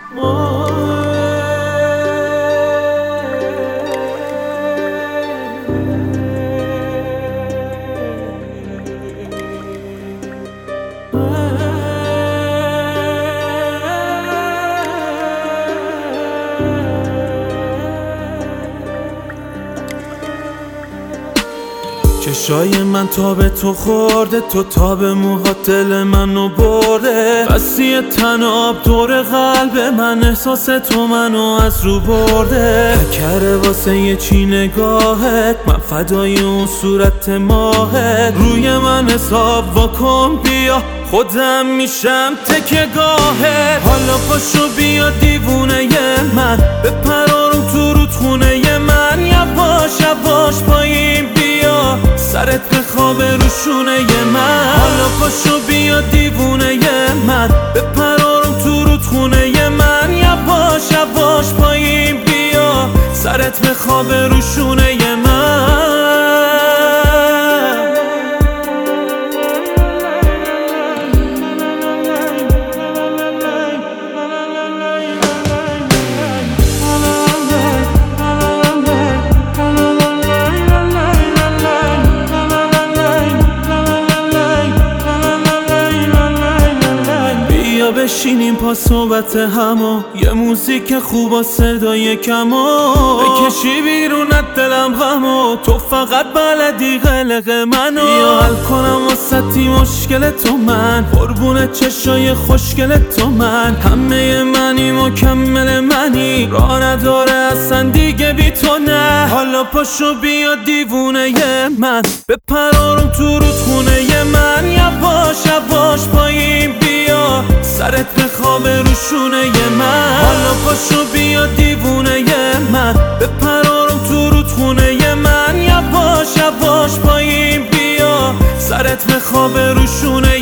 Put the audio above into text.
چشای من تا به تو خورده، تو تا به موهات دل منو برده. بسی تناب دور قلب من، احساس تو منو از رو برده. تکره واسه یه چی نگاهت، من فدای اون صورت ماهت. روی من حساب واکن بیا، خودم میشم تکیه گاهت. حالا پاشو بیا دیوونه من، بپرارم تو رودخونه من. یواش یواش پایین بیا، سرت بخوابه رو شونه من. حالا پاشو بیا دیوونه من، بپرارم تو رودخونه من. یواش یواش پایین بیا، سرت بخوابه رو شونه من. بشینیم پا صحبت همو، یه موزیک خوب و صدای کمو. بکشی بیرون از دلم غمو، تو فقط بلدی قلق منو. بیا حل کنم واسطی مشکل تو من، قربون چشای خوشگل تو من. همه منی مکمل منی، راه نداره اصلا دیگه بی تو نه. حالا پاشو بیا دیوونه من، بپرارم تو رودخونه من. یواش یواش پایین بیا، سرت بخوابه رو شونه من. حالا پاشو بیا دیوونه من، بپرارم تو رودخونه من. یواش یواش پایین بیا، سرت بخوابه رو شونه